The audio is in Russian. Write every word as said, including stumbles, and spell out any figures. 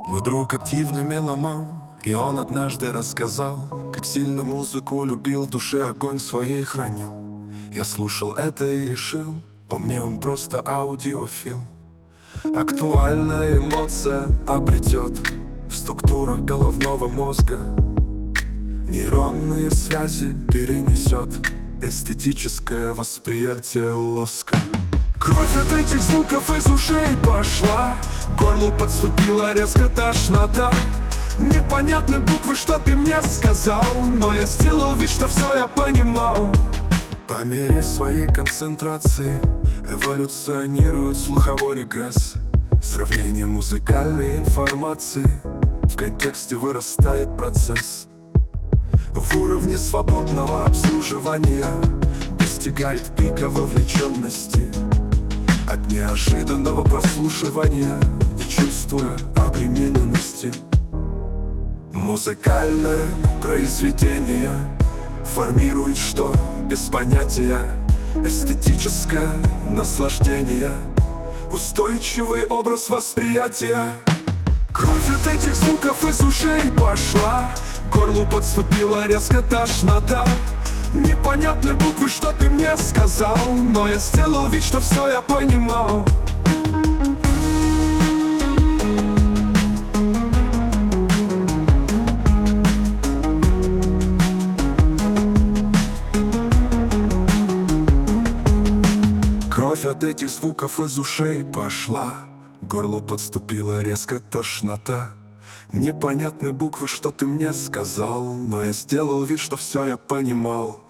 Мой друг активный меломан, и он однажды рассказал, как сильно музыку любил, в душе огонь своей хранил. Я слушал это и решил, по мне он просто аудиофил. Актуальная эмоция обретет в структурах головного мозга, нейронные связи перенесет эстетическое восприятие лоска. Кровь от этих звуков из ушей пошла, к горлу подступила резко тошнота. Непонятны буквы, что ты мне сказал, но я сделал вид, что все я понимал. По мере своей концентрации эволюционирует слуховой регресс. Сравнение музыкальной информации, в контексте вырастает процесс. В уровне свободного обслуживания достигает пика вовлеченности. От неожиданного прослушивания, не чувствуя обремененности. Музыкальное произведение формирует что? Без понятия. Эстетическое наслаждение, устойчивый образ восприятия. Кровь от этих звуков из ушей пошла, к горлу подступила резко тошнота. Непонятны буквы, что ты мне сказал, но я сделал вид, что все я понимал. Кровь от этих звуков из ушей пошла, к горлу подступила резко тошнота. Непонятны буквы, что ты мне сказал, но я сделал вид, что все я понимал.